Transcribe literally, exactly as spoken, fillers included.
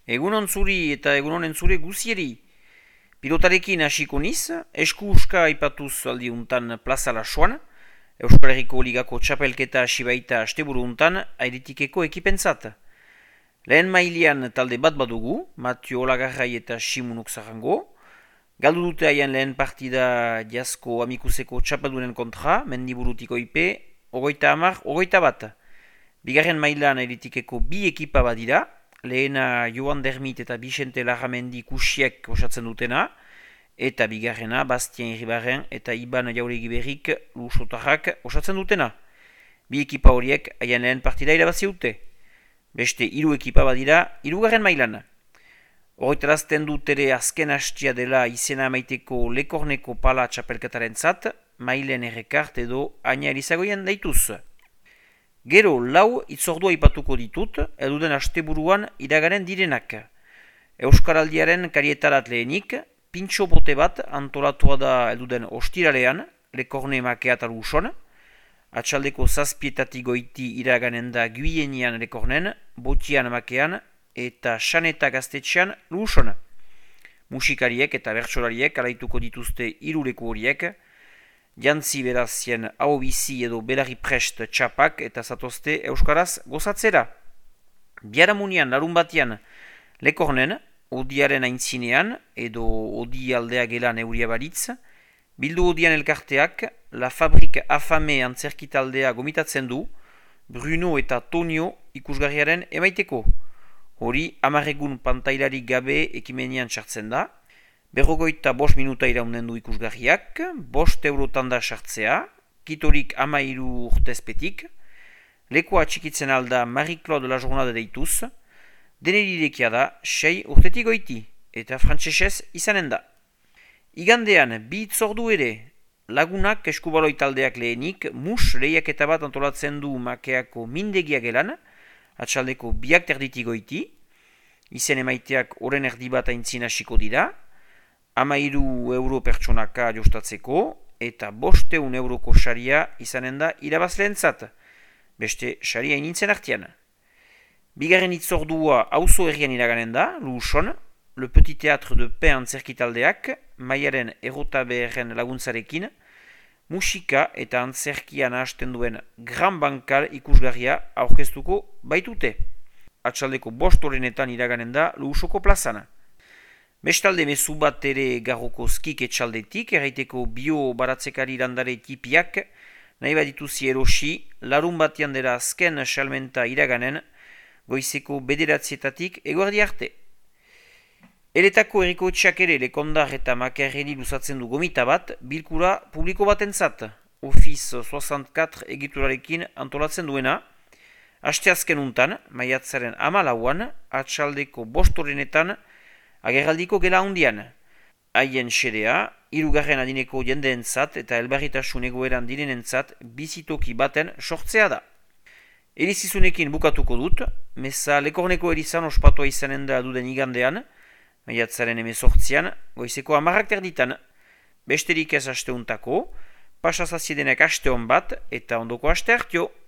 Egunon zuri eta egunonen zure guzieri. Pilotarekin hasiko niz, esku uska aipatuz aldi untan plaza Lasoan, Euskal Herriko Ligako txapelketa hasi baita asteburu untan airetikeko ekipentzat. Lehen mailean talde bat badugu, Matio Olagarrai eta Simunuk Zarango. Galdu dute haien lehen partida jasko amikuseko txapeldunen kontra, mendiburutiko ipe, ogoita hamar, ogoita bat. Bigarren mailan airetikeko bi ekipa badira, lehena Joan Dermit eta Vicente Larramendi kusiek osatzen dutena, eta bigarrena Bastien Iribarren eta Iban Jauregi Berrik Lusotarrak osatzen dutena. Bi ekipa horiek haien lehen partida irabazi dute. Beste hiru ekipa badira hirugarren mailan. Horretarazten dut ere azken hastia dela izena amaiteko Lekorneko pala txapelketaren zat, mailen errekart edo Aina Elizagoien daituz. Gero lau itzordua ipatuko ditut, eduden asteburuan iragaren direnak. Euskaraldiaren karietarat lehenik, pintxo bote bat antolatua da eduden ostiralean, Lekorne makeat aluson, atxaldeko zazpietatik goiti iraganen da Guienian Lekornen, Botian makean eta Xaneta gaztetxean luson. Musikariek eta bertsolariek alaituko dituzte hiruleku horiek, jantzi berazien hau bizi edo belarri prest txapak eta zatozte euskaraz gozatzera. Biaramunian larun batean Lekornen, odiaren aintzinean edo odi aldea gelan euria baritz, bildu odian elkarteak La Fabrik Afame antzerkitaldea gomitatzen du, Bruno eta Tonio ikusgarriaren emaiteko. Hori amarregun pantailarik gabe ekimenian txartzen da, berrogoita bost minuta iraunen du ikusgarriak, bost eurotan da sartzea, kitorik amairu urtezpetik, lekoa txikitzen alda Marie-Claude La Journade deituz, denerirekia da sei urtetik goiti, eta frantsesez izanen da. Igandean, bi itzordu ere, lagunak eskubaloi taldeak lehenik, mus lehiaketa bat antolatzen du makeako mindegia gelan, atxaldeko biak terditik goiti, izen emaiteak oren erdi bat aintzin hasiko dira, amairu euro pertsonaka jostatzeko, eta bosteun euroko saria izanen da irabazleentzat, beste saria inintzen artian. Bigarren itzordua auzo herrian iraganen da, Luson, Le Petit Théâtre de Paix antzerkitaldeak, maiaren errota beherren laguntzarekin, musika eta antzerkian hasten duen Gran Bankal ikusgarria aurkeztuko baitute. Atxaldeko bost horrenetan iraganen da Lusoko plazana. Bestalde mezu bat ere garroko skik etxaldetik, erraiteko bio baratzekari landare tipiak, nahi bat dituzi erosi, larun batean dela azken salmenta iraganen, goizeko bederatzietatik eguerdi arte. Eletako erikoetxeak ere Lekondar eta Makerreli luzatzen du gomita bat, bilkura publiko batentzat, Office soixante-quatre egiturarekin antolatzen duena, asteazken untan, maiatzaren hamalauan, atxaldeko bostorenetan, agerraldiko gela hundian. Haien xedea, hirugarren adineko jendeentzat eta elbarritasun egoeran direnentzat bizitoki baten sortzea da. Erizizunekin bukatuko dut, meza Lekorneko erizan ospatua izanen da duden igandean, maiatzaren emezortzian, goizeko hamarrak terditan. Besterik ez asteuntako, pasazaziedenek aste hon bat eta ondoko aste hartio.